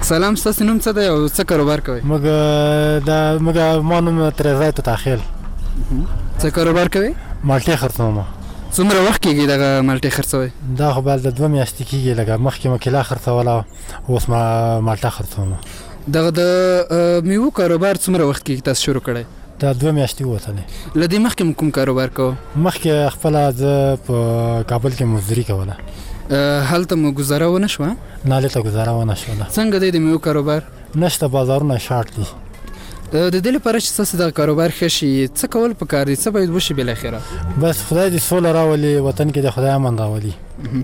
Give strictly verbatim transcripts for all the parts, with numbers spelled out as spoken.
سلام، ستاسو نوم څه دی او څه کاروبار کوئ؟ موږ دا موږ ما نوم ترزای تخیل. څه کاروبار کوئ؟ مالټې خرڅوم. څومره وخت کېږي دغه مالټې خرڅوئ؟ دا خو بل د دوه میاشتې کېږي، لکه مخکې مو کیله خرڅوله، اوس ما مالټه خرڅوم. دغه د میوو کاروبار څومره وخت کېږي تاسو شروع کړی؟ دا دوه میاشتې ووتلې. له دې مخکې مو کوم کاروبار کوو؟ مخکې خپله زه په کابل کې مزدوري کوله. هلته مو ګزاره ونه شوه؟ نه، هلته ګزاره ونه شوله. څنګه دی د میوو کاروبار؟ نشته، بازارونه شاټ دي. د دې لپاره چې ستاسو دغه کاروبار ښه شي څه کول پکار دي؟ څه باید وشي بالاخره؟ بس خدای دې سوله راولي، وطن کې د خدای امن راولي.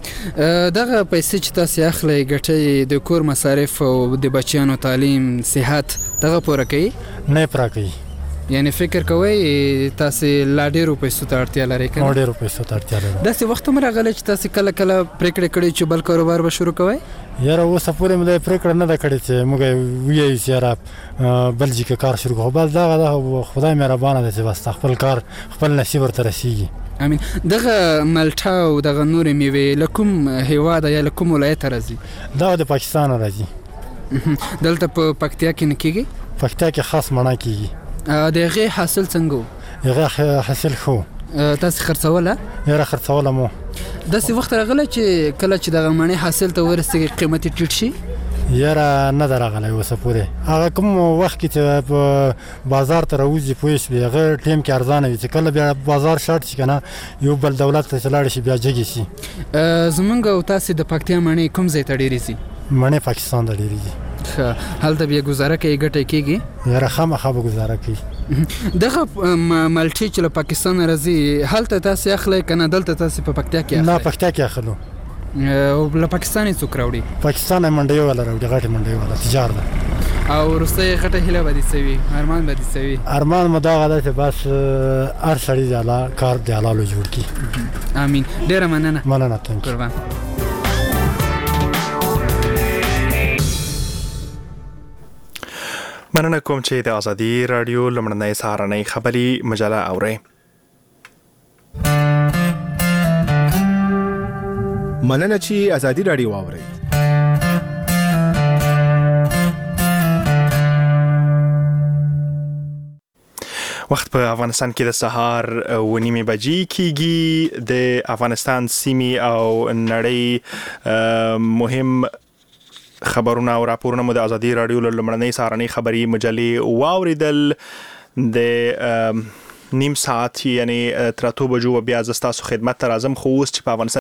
دغه پیسې چې تاسو اخلئ ګټئ د کور مصارف او د بچیانو تعلیم صحت دغه پوره کوي؟ نه یې پوره کوي. یعنی فکر کوئ تاسو لا ډېرو پیسو ته اړتیا لرئ که نه؟ ډېرو پیسو ته اړتیا لرم. داسې وخت هم راغلی چې تاسو کله کله پرېکړې کړې چې بل کاروبار به شروع کوئ؟ یاره اوسه پورې مې دا پرېکړه نه ده کړې چې موږ ووایو چې یاره بل ځای کې کار شروع کړو. بس دغه ده، خدای مهربانه دی چې بس خپل کار خپل نصیب ورته رسېږي. امین. دغه مالټه او دغه نورې میوې له کوم هېواده یا له کوم ولایته راځي؟ دغه د پاکستان راځي. دلته په پکتیا کې نه کېږي؟ پکتیا کې خاص مڼه کېږي. د هغې حاصل څنګه و؟ هغې حاصل ښه و. تاسې خرڅوله؟ یاره خرڅوله مو. داسې وخت راغلی چې کله چې دغه مڼې حاصل ته ورسېږي قیمت یې ټیټ شي؟ یاره نه ده راغلی اوسه پورې. هغه کوم وخت کې چې په بازار ته راوځي پوه شوې، هغه ټیم کې ارزانه وي، چې کله بیا بازار شاټ شي که نه یو بل دولت ته چې لاړ شي بیا جګې شي. زمونږ او تاسې د پکتیا مڼې کوم ځای ته ډېرې ځي؟ مڼې پاکستان ته ډېرې ځي. ښه، هلته بیا ګزاره کوي، ګټه کېږي؟ یاره خامخا به ګزاره کوي. دغه مالټې چې له پاکستان راځي هلته تاسې اخلئ که نه دلته تاسې په پکتیا کې اخلئ؟ نه، پکتیا کې اخلو. او له پاکستان یې څوک راوړي؟ پاکستان یې منډۍ والا راوړي، غټې منډۍ والا تجار ده. او وروسته یې غټه هیله به دې څه وي؟ ارمان به دې څه وي؟ ارمان مو دغه ده چې بس هر سړي د الله کار د حلالو جوړ کړي. امین. ډېره مننه. مننه. تنک قربان. مننه کوم چې د ازادي راډیو لمړنۍ سهارنۍ خبري مجله اورئ. مننه چې ازادي راډیو اورئ. وخت په افغانستان کې د سهار و نیمې بجې کېږي. د افغانستان سیمې او نړۍ مهم خبرونه او راپورونه مو د ازادي راډیو له لمړنۍ سهارنۍ خبري مجلې واوریدل. د نیم ساعت یعنی تر اتو بجو بیا ز تاسو خدمت ته راځم، خو اوس چې په افغانستان